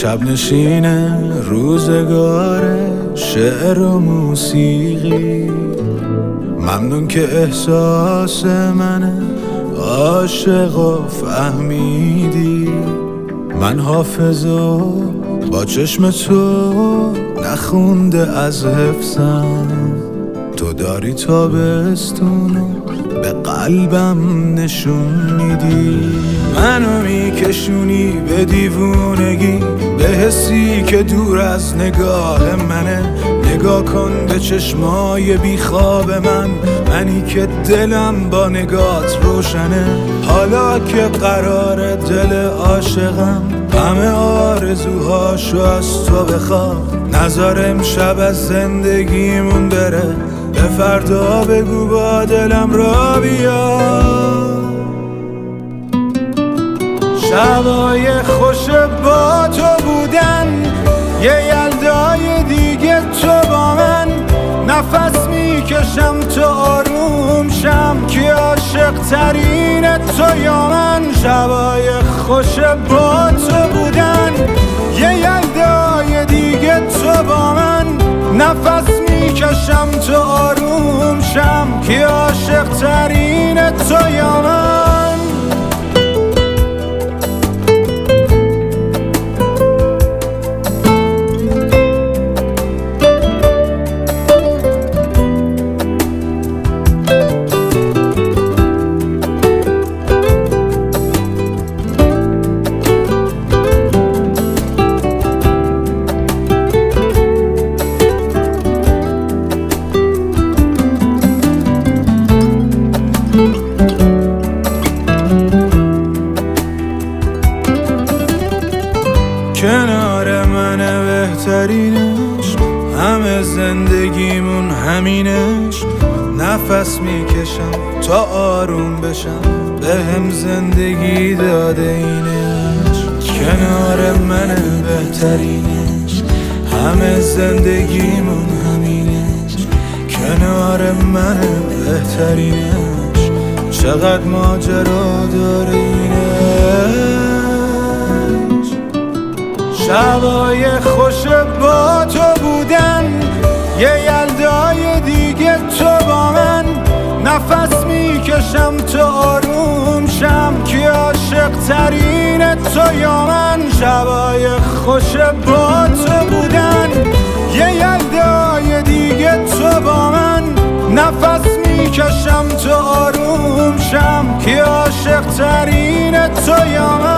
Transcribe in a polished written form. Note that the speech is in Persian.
شب نشینه روزگار شعر و موسیقی، ممنون که احساس منه عاشق و فهمیدی. من حافظو با چشم تو نخونده از حفظم، تو داری تابستونو به قلبم نشون میدی. منو میکشونی به دیوونگی، به حسی که دور از نگاه منه. نگاه کن به چشمای بیخواب منی که دلم با نگات روشنه. حالا که قرار دل عاشقم همه آرزوهاشو از تو بخواد، نذار امشب از زندگیمون بره، به فردا بگو با دلم را بیا. شبای خوش با تو بودن، یه یلدای دیگه تو با من. نفس میکشم تو آروم شم که عاشق ترین تو یا من. شبای خوش با تو بودن، یه یلدای دیگه تو با من. نفس میکشم تو آروم شم که عاشق ترین تو یا من. کنار منه بهترینش، همه زندگیمون همینش. نفس میکشم تا آروم بشم، به هم زندگی داده اینش. کنار منه بهترینش، همه زندگیمون همینش. کنار منه بهترینش، چقدر ماجرا داره اینش. شبای خوش با تو بودن، یه یلدای دیگه تو با من. نفس میکشم تو آروم شم که عاشق ترین تو یا من. شبای خوش با تو بودن، یه یلدای دیگه تو با من. نفس میکشم تو آروم شم که عاشق ترین تو یا من.